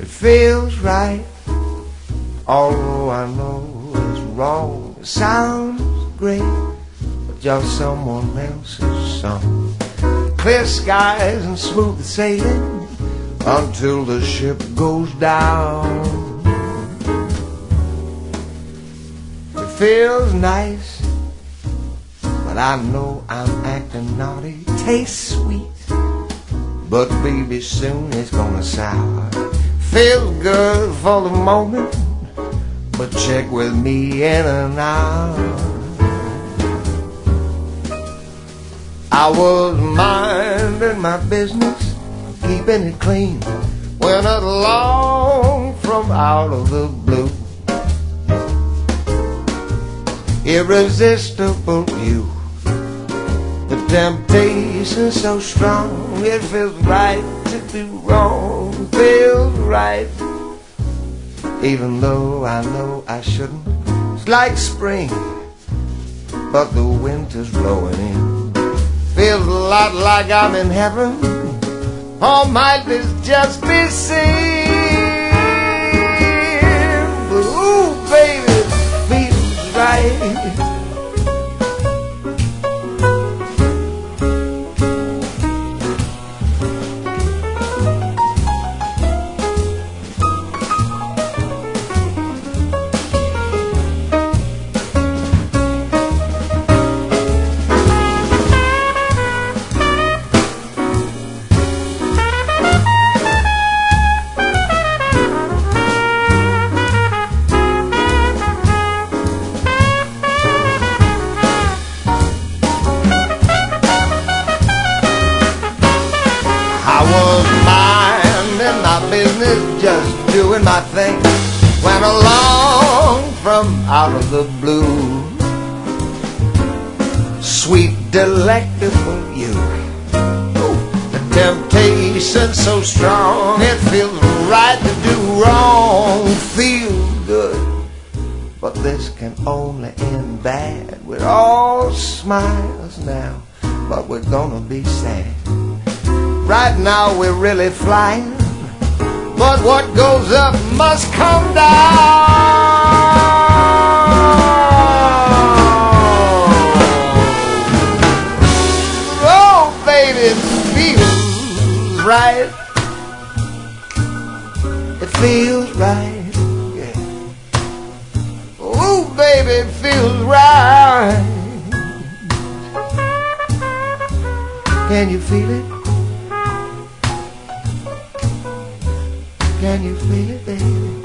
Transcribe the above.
It feels right, although I know it's wrong. It sounds great, but just someone else's song. Clear skies and smooth sailing until the ship goes down. It feels nice, but I know I'm acting naughty. Tastes sweet, but baby soon it's gonna sour. Feels good for the moment, but check with me in an hour. I was minding my business, keeping it clean, when along from out of the blue, irresistible you. The temptation so strong, it feels right to do wrong. Feels right, even though I know I shouldn't. It's like spring, but the winter's blowing in. Feels a lot like I'm in heaven, or might this just be sin? But ooh, baby, it feels right. I was minding my business, just doing my thing, when along from out of the blue, sweet, delectable you. The temptation so strong, it feels right to do wrong. Feels good, but this can only end bad. We're all smiles now, but we're gonna be sad. Right now we're really flying, but what goes up must come down. Oh, baby, it feels right. It feels right, yeah. Oh, baby, it feels right. Can you feel it? Can you feel it, baby?